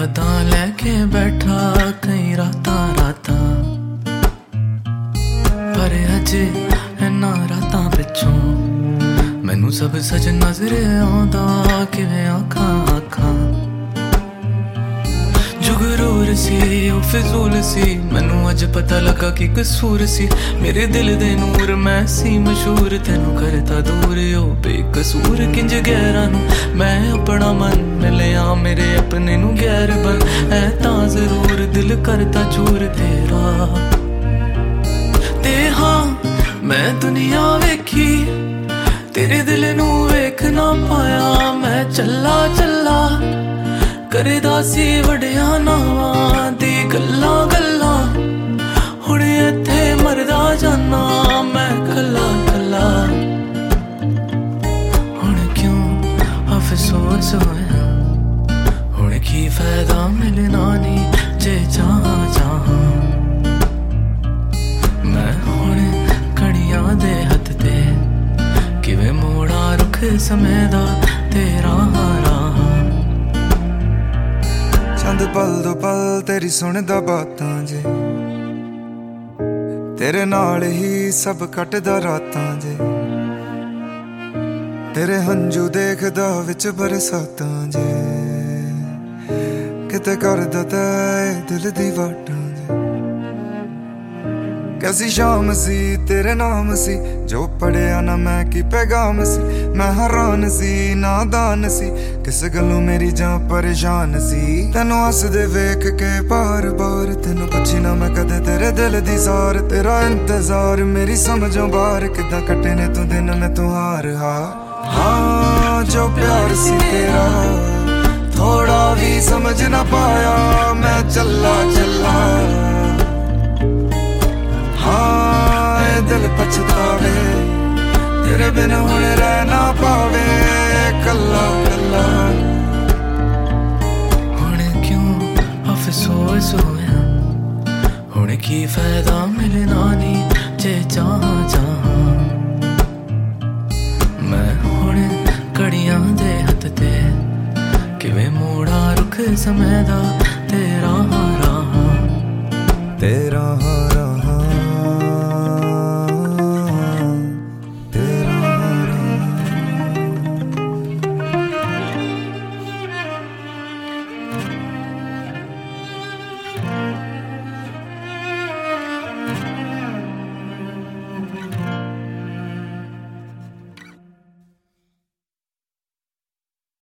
यादां लैके बैठा कई रातां रातां पर अज इन्हां रातां पिछों मैनू सब सच नजर आउंदा किवें आखां आखां जुगरूर सी ओ फिजूल सी मैनू अज पता लगा कि कसूर सी मेरे दिल दे नूर मैं सी मशहूर तेनू करता दूर ओ बेकसूर किंज गैरां नू मैं अपना मन लिया मेरे अपने नू गैर बन ऐ तां जरूर दिल करता चूर तेरा ते हाँ मैं दुनिया वेखी तेरे दिल नू वेख ना पाया मैं चला चला करदा सी वड्डियां नावां दी गल्लां गल्लां हुण इत्थे मरदा जाना मैं कल्ला कल्ला हुण क्यों अफसोस होया हुण की फायदा मिलना नी जे चाहां चाहां मैं हुण कणियां दे हत्थ ते किवें मोड़ा रुख समय दा तेरा राह चंद पल दो पल तेरी सुनदा बातां जे तेरे नाल ही सब कटदा रातां जे तेरे हंजू देखदा विच बरसातां जे किते करदा ते दिल दी वाटां जे कैसी शाम सी तेरे नाम सी जो पढ़िया ना मैं की पैगाम सी मैं हैरान सी नादान सी किस गलों मेरी जां परेशान सी तेनू हसदे वेख के बार बार तेनू पुछी ना मैं कदे तेरे दिल दी सार तेरा इंतजार मेरी समझों बाहर किदां कटे ने तू दिन में तू हार हार हाँ जो प्यार सी तेरा थोड़ा भी समझ ना पाया मैं चला चला हाँ दिल पछतावे तेरे बिन हुण रह ना पावे कल्ला कल्ला हुण क्यों अफसोस होया हुण की फायदा मिलना नी जे चाहां चाहां मैं हुण घड़ियां दे हत्थ ते किवें मोड़ा रुख समय दा तेरा राह तेरा